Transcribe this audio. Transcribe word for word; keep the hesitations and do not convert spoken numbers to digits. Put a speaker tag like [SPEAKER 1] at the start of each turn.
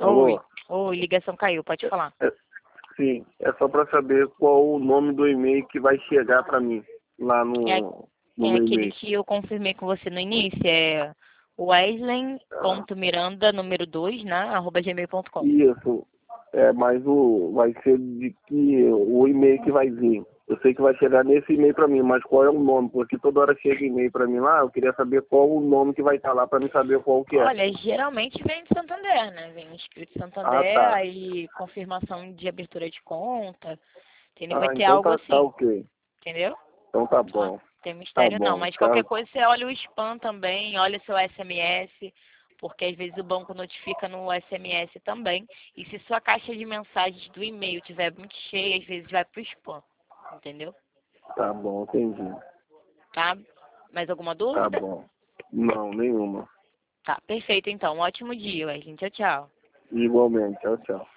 [SPEAKER 1] Oi,
[SPEAKER 2] Alô?
[SPEAKER 1] oi, ligação caiu, pode falar.
[SPEAKER 2] É, sim, é só para saber qual o nome do e-mail que vai chegar para mim lá
[SPEAKER 1] É,
[SPEAKER 2] no, no
[SPEAKER 1] é
[SPEAKER 2] meu
[SPEAKER 1] aquele
[SPEAKER 2] e-mail.
[SPEAKER 1] que eu confirmei com você no início, é wesley.miranda, número dois, né, arroba gmail ponto com.
[SPEAKER 2] Isso, é, mas o, vai ser de que o e-mail que vai vir. Eu sei que vai chegar nesse e-mail para mim, mas qual é o nome? Porque toda hora chega e-mail para mim lá, eu queria saber qual o nome que vai estar lá para mim saber qual que é.
[SPEAKER 1] Olha, geralmente vem de Santander, né? Vem escrito
[SPEAKER 2] Ah,
[SPEAKER 1] Santander,
[SPEAKER 2] tá.
[SPEAKER 1] aí confirmação de abertura de conta, entendeu? Vai
[SPEAKER 2] Ah,
[SPEAKER 1] ter
[SPEAKER 2] então
[SPEAKER 1] algo
[SPEAKER 2] tá, tá
[SPEAKER 1] assim,
[SPEAKER 2] ok.
[SPEAKER 1] entendeu?
[SPEAKER 2] Então tá
[SPEAKER 1] Ah,
[SPEAKER 2] bom.
[SPEAKER 1] tem
[SPEAKER 2] Tá
[SPEAKER 1] mistério não,
[SPEAKER 2] bom.
[SPEAKER 1] mas qualquer
[SPEAKER 2] Tá,
[SPEAKER 1] coisa você olha o spam também, olha seu S M S, porque às vezes o banco notifica no S M S também. E se sua caixa de mensagens do e-mail estiver muito cheia, às vezes vai pro spam, entendeu?
[SPEAKER 2] tá bom, entendi.
[SPEAKER 1] Tá? Mais alguma
[SPEAKER 2] Tá
[SPEAKER 1] dúvida?
[SPEAKER 2] bom. Não, nenhuma.
[SPEAKER 1] Tá, perfeito então. Um ótimo dia, Wesley. Tchau, tchau.
[SPEAKER 2] Igualmente. Tchau, tchau.